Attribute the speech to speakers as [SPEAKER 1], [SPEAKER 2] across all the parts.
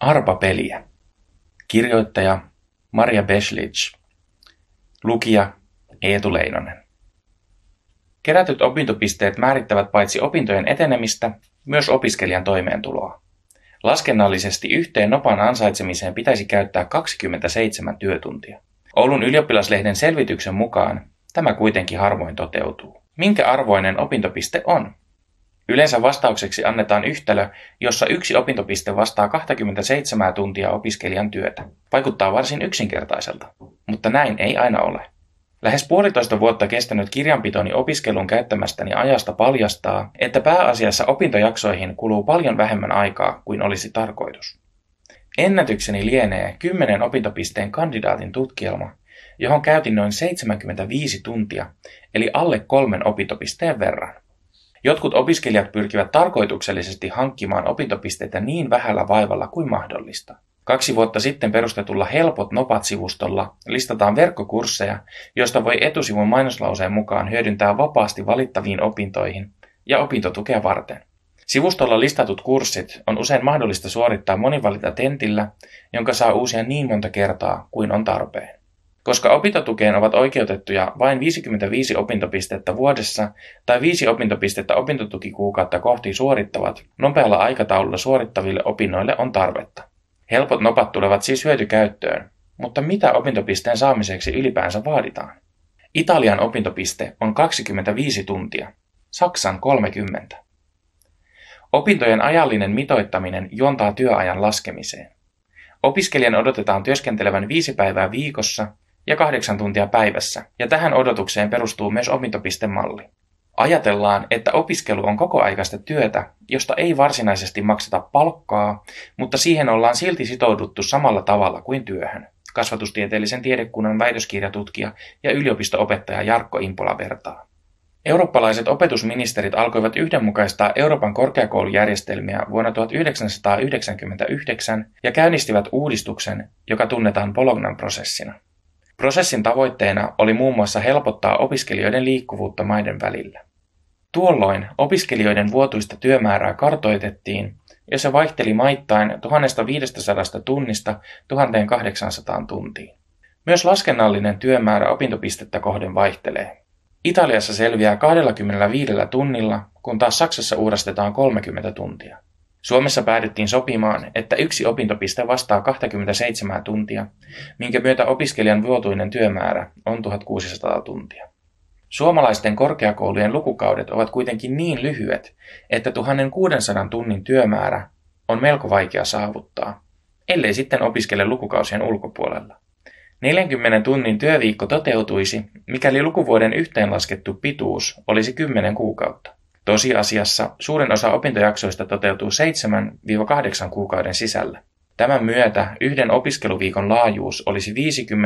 [SPEAKER 1] Arpapeliä. Kirjoittaja Maria Beslidge. Lukija Eetu Leinonen. Kerätyt opintopisteet määrittävät paitsi opintojen etenemistä, myös opiskelijan toimeentuloa. Laskennallisesti yhteen nopan ansaitsemiseen pitäisi käyttää 27 työtuntia. Oulun ylioppilaslehden selvityksen mukaan tämä kuitenkin harvoin toteutuu. Minkä arvoinen opintopiste on? Yleensä vastaukseksi annetaan yhtälö, jossa yksi opintopiste vastaa 27 tuntia opiskelijan työtä. Vaikuttaa varsin yksinkertaiselta, mutta näin ei aina ole. Lähes 1,5 vuotta kestänyt kirjanpitoni opiskelun käyttämästäni ajasta paljastaa, että pääasiassa opintojaksoihin kuluu paljon vähemmän aikaa kuin olisi tarkoitus. Ennätykseni lienee 10 opintopisteen kandidaatin tutkielma, johon käytin noin 75 tuntia, eli alle 3 opintopisteen verran. Jotkut opiskelijat pyrkivät tarkoituksellisesti hankkimaan opintopisteitä niin vähällä vaivalla kuin mahdollista. 2 vuotta sitten perustetulla Helpot Nopat-sivustolla listataan verkkokursseja, joista voi etusivun mainoslauseen mukaan hyödyntää vapaasti valittaviin opintoihin ja opintotukea varten. Sivustolla listatut kurssit on usein mahdollista suorittaa monivalintatentillä, jonka saa uusia niin monta kertaa kuin on tarpeen. Koska opintotukeen ovat oikeutettuja vain 55 opintopistettä vuodessa tai 5 opintopistettä opintotukikuukautta kohti suorittavat, nopealla aikataululla suorittaville opinnoille on tarvetta. Helpot nopat tulevat siis hyötykäyttöön, mutta mitä opintopisteen saamiseksi ylipäänsä vaaditaan? Italian opintopiste on 25 tuntia, Saksan 30. Opintojen ajallinen mitoittaminen juontaa työajan laskemiseen. Opiskelijan odotetaan työskentelevän 5 päivää viikossa ja 8 tuntia päivässä, ja tähän odotukseen perustuu myös opintopistemalli. Ajatellaan, että opiskelu on kokoaikaista työtä, josta ei varsinaisesti makseta palkkaa, mutta siihen ollaan silti sitouduttu samalla tavalla kuin työhön. Kasvatustieteellisen tiedekunnan väitöskirjatutkija ja yliopisto-opettaja Jarkko Impola vertaa. Eurooppalaiset opetusministerit alkoivat yhdenmukaistaa Euroopan korkeakoulujärjestelmiä vuonna 1999 ja käynnistivät uudistuksen, joka tunnetaan Bolognan prosessina. Prosessin tavoitteena oli muun muassa helpottaa opiskelijoiden liikkuvuutta maiden välillä. Tuolloin opiskelijoiden vuotuista työmäärää kartoitettiin ja se vaihteli maittain 1500 tunnista 1800 tuntiin. Myös laskennallinen työmäärä opintopistettä kohden vaihtelee. Italiassa selviää 25 tunnilla, kun taas Saksassa uurastetaan 30 tuntia. Suomessa päädyttiin sopimaan, että yksi opintopiste vastaa 27 tuntia, minkä myötä opiskelijan vuotuinen työmäärä on 1600 tuntia. Suomalaisten korkeakoulujen lukukaudet ovat kuitenkin niin lyhyet, että 1600 tunnin työmäärä on melko vaikea saavuttaa, ellei sitten opiskele lukukausien ulkopuolella. 40 tunnin työviikko toteutuisi, mikäli lukuvuoden yhteenlaskettu pituus olisi 10 kuukautta. Tosiasiassa suurin osa opintojaksoista toteutuu 7-8 kuukauden sisällä. Tämän myötä yhden opiskeluviikon laajuus olisi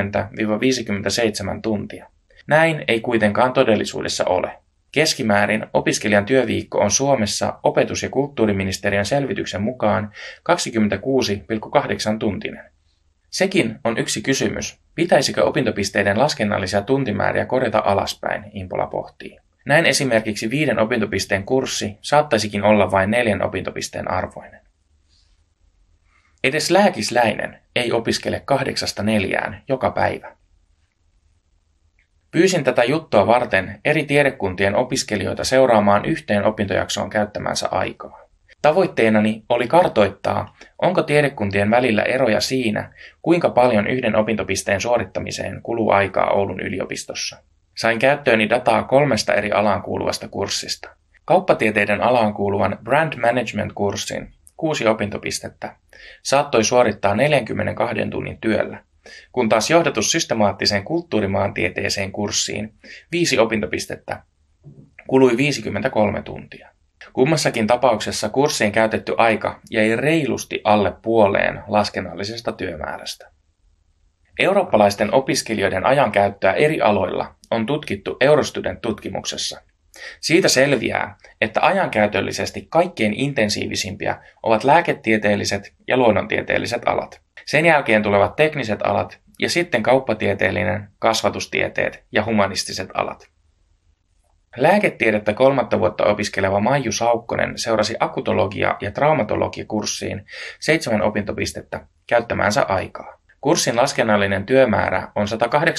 [SPEAKER 1] 50-57 tuntia. Näin ei kuitenkaan todellisuudessa ole. Keskimäärin opiskelijan työviikko on Suomessa opetus- ja kulttuuriministeriön selvityksen mukaan 26,8 tuntinen. Sekin on yksi kysymys, pitäisikö opintopisteiden laskennallisia tuntimääriä korjata alaspäin, Impola pohtii. Näin esimerkiksi 5 opintopisteen kurssi saattaisikin olla vain 4 opintopisteen arvoinen. Edes lääkisläinen ei opiskele 8–4 joka päivä. Pyysin tätä juttua varten eri tiedekuntien opiskelijoita seuraamaan yhteen opintojaksoon käyttämänsä aikaa. Tavoitteenani oli kartoittaa, onko tiedekuntien välillä eroja siinä, kuinka paljon yhden opintopisteen suorittamiseen kuluu aikaa Oulun yliopistossa. Sain käyttööni dataa 3 eri alaan kuuluvasta kurssista. Kauppatieteiden alaan kuuluvan Brand Management-kurssin 6 opintopistettä saattoi suorittaa 42 tunnin työllä, kun taas johdatus systemaattiseen kulttuurimaantieteeseen kurssiin 5 opintopistettä kului 53 tuntia. Kummassakin tapauksessa kurssiin käytetty aika jäi reilusti alle puoleen laskennallisesta työmäärästä. Eurooppalaisten opiskelijoiden ajankäyttöä eri aloilla on tutkittu Eurostudent-tutkimuksessa. Siitä selviää, että ajankäytöllisesti kaikkein intensiivisimpiä ovat lääketieteelliset ja luonnontieteelliset alat. Sen jälkeen tulevat tekniset alat ja sitten kauppatieteellinen, kasvatustieteet ja humanistiset alat. Lääketiedettä 3. vuotta opiskeleva Maiju Saukkonen seurasi akutologia- ja traumatologiakurssiin 7 opintopistettä käyttämäänsä aikaa. Kurssin laskennallinen työmäärä on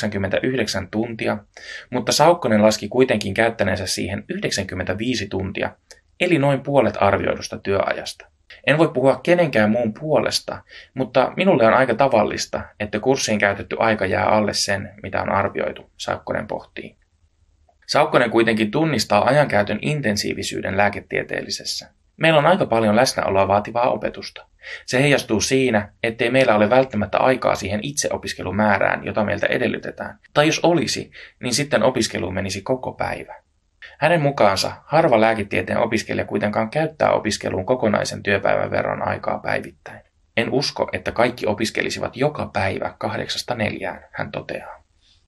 [SPEAKER 1] 189 tuntia, mutta Saukkonen laski kuitenkin käyttäneensä siihen 95 tuntia, eli noin puolet arvioidusta työajasta. En voi puhua kenenkään muun puolesta, mutta minulle on aika tavallista, että kurssiin käytetty aika jää alle sen, mitä on arvioitu, Saukkonen pohtii. Saukkonen kuitenkin tunnistaa ajankäytön intensiivisyyden lääketieteellisessä. Meillä on aika paljon läsnäoloa vaativaa opetusta. Se heijastuu siinä, ettei meillä ole välttämättä aikaa siihen itseopiskelumäärään, jota meiltä edellytetään. Tai jos olisi, niin sitten opiskeluun menisi koko päivä. Hänen mukaansa harva lääketieteen opiskelija kuitenkaan käyttää opiskeluun kokonaisen työpäivän verran aikaa päivittäin. En usko, että kaikki opiskelisivat joka päivä 8–4, hän toteaa.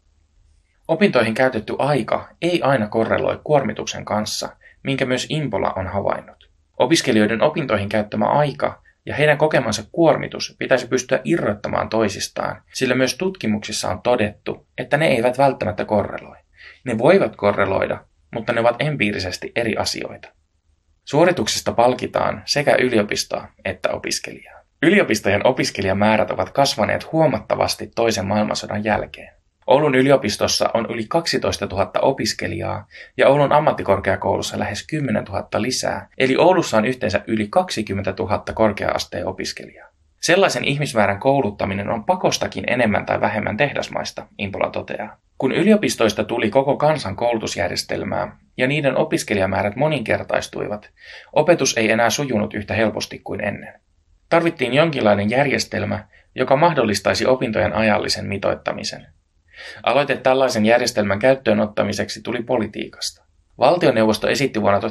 [SPEAKER 1] Opintoihin käytetty aika ei aina korreloi kuormituksen kanssa, minkä myös Impola on havainnut. Opiskelijoiden opintoihin käyttämä aika ja heidän kokemansa kuormitus pitäisi pystyä irrottamaan toisistaan, sillä myös tutkimuksissa on todettu, että ne eivät välttämättä korreloi. Ne voivat korreloida, mutta ne ovat empiirisesti eri asioita. Suorituksesta palkitaan sekä yliopistoa että opiskelijaa. Yliopistojen opiskelijamäärät ovat kasvaneet huomattavasti toisen maailmansodan jälkeen. Oulun yliopistossa on yli 12 000 opiskelijaa ja Oulun ammattikorkeakoulussa lähes 10 000 lisää, eli Oulussa on yhteensä yli 20 000 korkea-asteen opiskelijaa. Sellaisen ihmismäärän kouluttaminen on pakostakin enemmän tai vähemmän tehdasmaista, Impola toteaa. Kun yliopistoista tuli koko kansan koulutusjärjestelmää ja niiden opiskelijamäärät moninkertaistuivat, opetus ei enää sujunut yhtä helposti kuin ennen. Tarvittiin jonkinlainen järjestelmä, joka mahdollistaisi opintojen ajallisen mitoittamisen. Aloite tällaisen järjestelmän käyttöön ottamiseksi tuli politiikasta. Valtioneuvosto esitti vuonna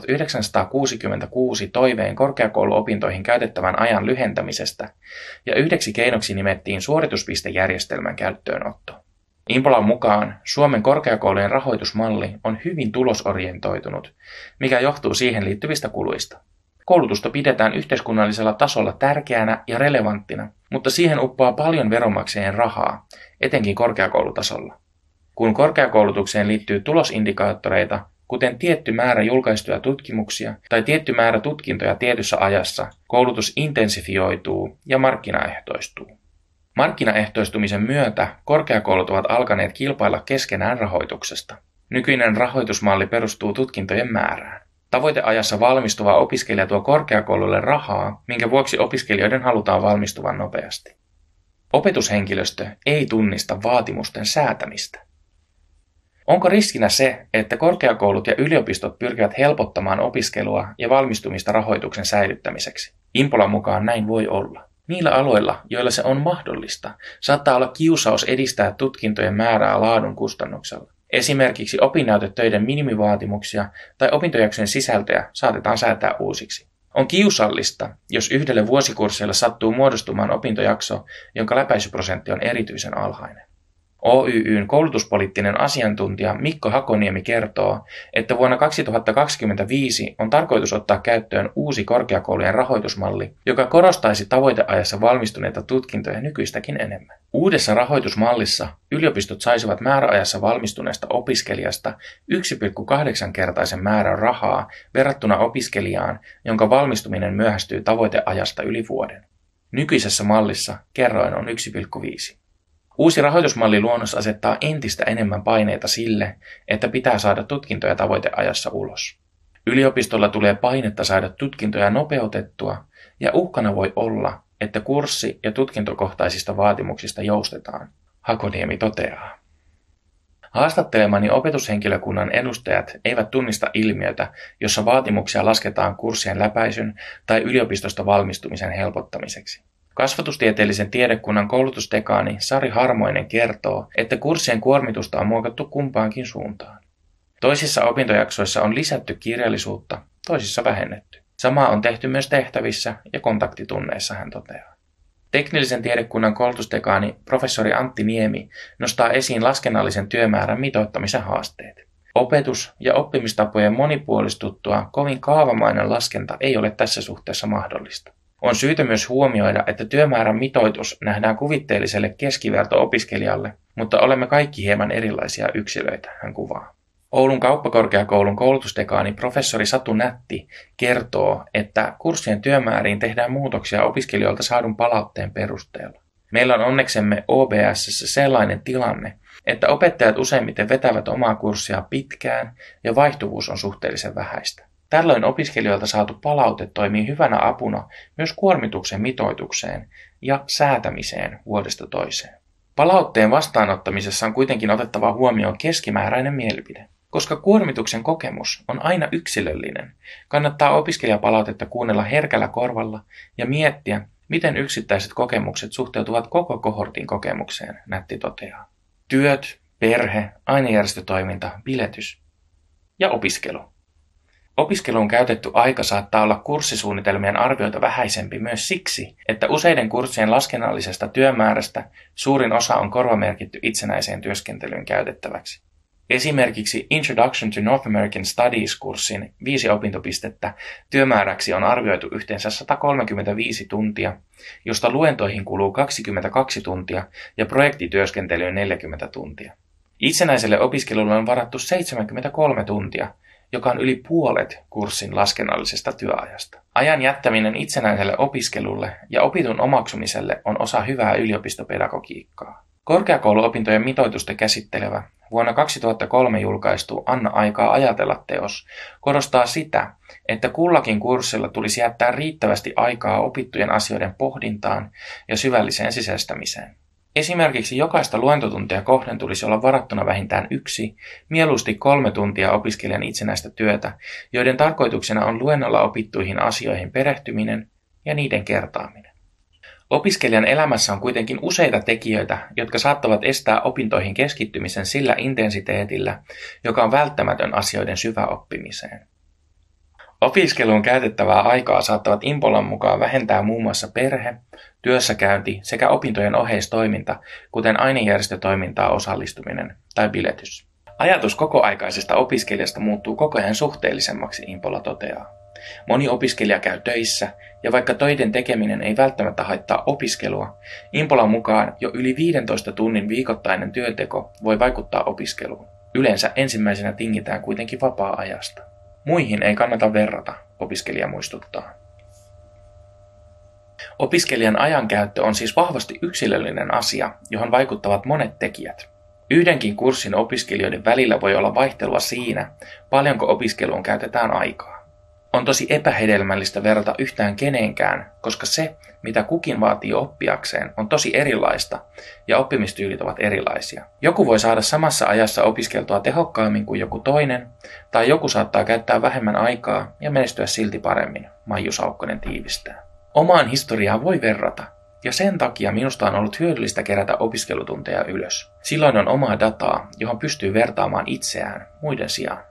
[SPEAKER 1] 1966 toiveen korkeakouluopintoihin käytettävän ajan lyhentämisestä, ja yhdeksi keinoksi nimettiin suorituspistejärjestelmän käyttöönotto. Impolan mukaan Suomen korkeakoulujen rahoitusmalli on hyvin tulosorientoitunut, mikä johtuu siihen liittyvistä kuluista. Koulutusta pidetään yhteiskunnallisella tasolla tärkeänä ja relevanttina, mutta siihen uppoaa paljon veronmaksajien rahaa, etenkin korkeakoulutasolla. Kun korkeakoulutukseen liittyy tulosindikaattoreita, kuten tietty määrä julkaistuja tutkimuksia tai tietty määrä tutkintoja tietyssä ajassa, koulutus intensifioituu ja markkinaehtoistuu. Markkinaehtoistumisen myötä korkeakoulut ovat alkaneet kilpailla keskenään rahoituksesta. Nykyinen rahoitusmalli perustuu tutkintojen määrään. Tavoiteajassa valmistuva opiskelija tuo korkeakoululle rahaa, minkä vuoksi opiskelijoiden halutaan valmistuvan nopeasti. Opetushenkilöstö ei tunnista vaatimusten säätämistä. Onko riskinä se, että korkeakoulut ja yliopistot pyrkivät helpottamaan opiskelua ja valmistumista rahoituksen säilyttämiseksi? Impolan mukaan näin voi olla. Niillä aloilla, joilla se on mahdollista, saattaa olla kiusaus edistää tutkintojen määrää laadun kustannuksella. Esimerkiksi opinnäytetöiden minimivaatimuksia tai opintojaksojen sisältöjä saatetaan säätää uusiksi. On kiusallista, jos yhdelle vuosikurssille sattuu muodostumaan opintojakso, jonka läpäisyprosentti on erityisen alhainen. OYYn koulutuspoliittinen asiantuntija Mikko Hakoniemi kertoo, että vuonna 2025 on tarkoitus ottaa käyttöön uusi korkeakoulujen rahoitusmalli, joka korostaisi tavoiteajassa valmistuneita tutkintoja nykyistäkin enemmän. Uudessa rahoitusmallissa yliopistot saisivat määräajassa valmistuneesta opiskelijasta 1,8-kertaisen määrän rahaa verrattuna opiskelijaan, jonka valmistuminen myöhästyy tavoiteajasta yli vuoden. Nykyisessä mallissa kerroin on 1,5. Uusi rahoitusmalliluonnos asettaa entistä enemmän paineita sille, että pitää saada tutkintoja tavoiteajassa ulos. Yliopistolla tulee painetta saada tutkintoja nopeutettua, ja uhkana voi olla, että kurssi- ja tutkintokohtaisista vaatimuksista joustetaan, Hakoniemi toteaa. Haastattelemani opetushenkilökunnan edustajat eivät tunnista ilmiötä, jossa vaatimuksia lasketaan kurssien läpäisyn tai yliopistosta valmistumisen helpottamiseksi. Kasvatustieteellisen tiedekunnan koulutustekaani Sari Harmoinen kertoo, että kurssien kuormitusta on muokattu kumpaankin suuntaan. Toisissa opintojaksoissa on lisätty kirjallisuutta, toisissa vähennetty. Samaa on tehty myös tehtävissä ja kontaktitunneissa, hän toteaa. Teknillisen tiedekunnan koulutustekaani professori Antti Niemi nostaa esiin laskennallisen työmäärän mitoittamisen haasteet. Opetus- ja oppimistapojen monipuolistuttua kovin kaavamainen laskenta ei ole tässä suhteessa mahdollista. On syytä myös huomioida, että työmäärän mitoitus nähdään kuvitteelliselle keskiverto-opiskelijalle, mutta olemme kaikki hieman erilaisia yksilöitä, hän kuvaa. Oulun kauppakorkeakoulun koulutusdekaani professori Satu Nätti kertoo, että kurssien työmääriin tehdään muutoksia opiskelijoilta saadun palautteen perusteella. Meillä on onneksemme OBS:ssä sellainen tilanne, että opettajat useimmiten vetävät omaa kurssia pitkään ja vaihtuvuus on suhteellisen vähäistä. Tällöin opiskelijoilta saatu palaute toimii hyvänä apuna myös kuormituksen mitoitukseen ja säätämiseen vuodesta toiseen. Palautteen vastaanottamisessa on kuitenkin otettava huomioon keskimääräinen mielipide. Koska kuormituksen kokemus on aina yksilöllinen, kannattaa opiskelijapalautetta kuunnella herkällä korvalla ja miettiä, miten yksittäiset kokemukset suhteutuvat koko kohortin kokemukseen, Nätti toteaa. Työt, perhe, ainejärjestötoiminta, biletys ja opiskelu. Opiskeluun käytetty aika saattaa olla kurssisuunnitelmien arvioita vähäisempi myös siksi, että useiden kurssien laskennallisesta työmäärästä suurin osa on korvamerkitty itsenäiseen työskentelyyn käytettäväksi. Esimerkiksi Introduction to North American Studies-kurssin 5 opintopistettä työmääräksi on arvioitu yhteensä 135 tuntia, josta luentoihin kuluu 22 tuntia ja projektityöskentelyyn 40 tuntia. Itsenäiselle opiskelulle on varattu 73 tuntia, joka on yli puolet kurssin laskennallisesta työajasta. Ajan jättäminen itsenäiselle opiskelulle ja opitun omaksumiselle on osa hyvää yliopistopedagogiikkaa. Korkeakouluopintojen mitoitusta käsittelevä vuonna 2003 julkaistu Anna aikaa ajatella -teos korostaa sitä, että kullakin kurssilla tulisi jättää riittävästi aikaa opittujen asioiden pohdintaan ja syvälliseen sisäistämiseen. Esimerkiksi jokaista luentotuntia kohden tulisi olla varattuna vähintään 1, mieluusti 3 tuntia opiskelijan itsenäistä työtä, joiden tarkoituksena on luennolla opittuihin asioihin perehtyminen ja niiden kertaaminen. Opiskelijan elämässä on kuitenkin useita tekijöitä, jotka saattavat estää opintoihin keskittymisen sillä intensiteetillä, joka on välttämätön asioiden syväoppimiseen. Opiskeluun käytettävää aikaa saattavat Impolan mukaan vähentää muun muassa perhe, työssäkäynti sekä opintojen oheistoiminta, kuten ainejärjestötoimintaan osallistuminen tai biletys. Ajatus kokoaikaisesta opiskelijasta muuttuu koko ajan suhteellisemmaksi, Impola toteaa. Moni opiskelija käy töissä, ja vaikka töiden tekeminen ei välttämättä haittaa opiskelua, Impolan mukaan jo yli 15 tunnin viikoittainen työnteko voi vaikuttaa opiskeluun. Yleensä ensimmäisenä tingitään kuitenkin vapaa-ajasta. Muihin ei kannata verrata, opiskelija muistuttaa. Opiskelijan ajankäyttö on siis vahvasti yksilöllinen asia, johon vaikuttavat monet tekijät. Yhdenkin kurssin opiskelijoiden välillä voi olla vaihtelua siinä, paljonko opiskeluun käytetään aikaa. On tosi epähedelmällistä verrata yhtään kenenkään, koska se, mitä kukin vaatii oppiakseen, on tosi erilaista ja oppimistyylit ovat erilaisia. Joku voi saada samassa ajassa opiskeltua tehokkaammin kuin joku toinen, tai joku saattaa käyttää vähemmän aikaa ja menestyä silti paremmin, Maiju Saukkonen tiivistää. Omaan historiaan voi verrata, ja sen takia minusta on ollut hyödyllistä kerätä opiskelutunteja ylös. Silloin on omaa dataa, johon pystyy vertaamaan itseään muiden sijaan.